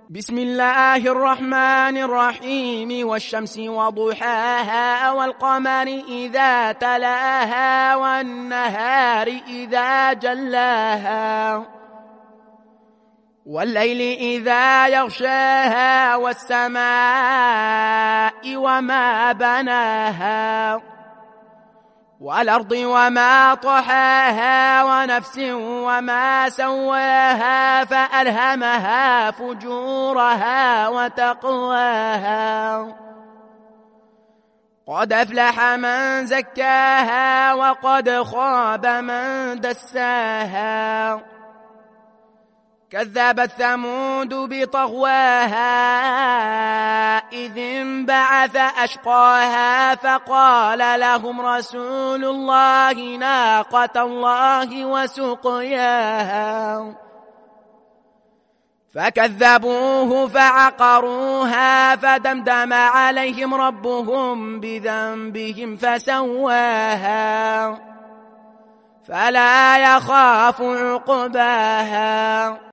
بسم الله الرحمن الرحيم والشمس وضحاها والقمر إذا تلاها والنهار إذا جلاها والليل إذا يغشاها والسماء وما بناها والأرض وما طحاها ونفس وما سواها فألهمها فجورها وتقواها قد أفلح من زكاها وقد خاب من دساها كذبت ثمود بطغواها إذ انبعث أشقاها فقال لهم رسول الله ناقة الله وسقياها فكذبوه فعقروها فدمدم عليهم ربهم بذنبهم فسواها فلا يخاف عقباها.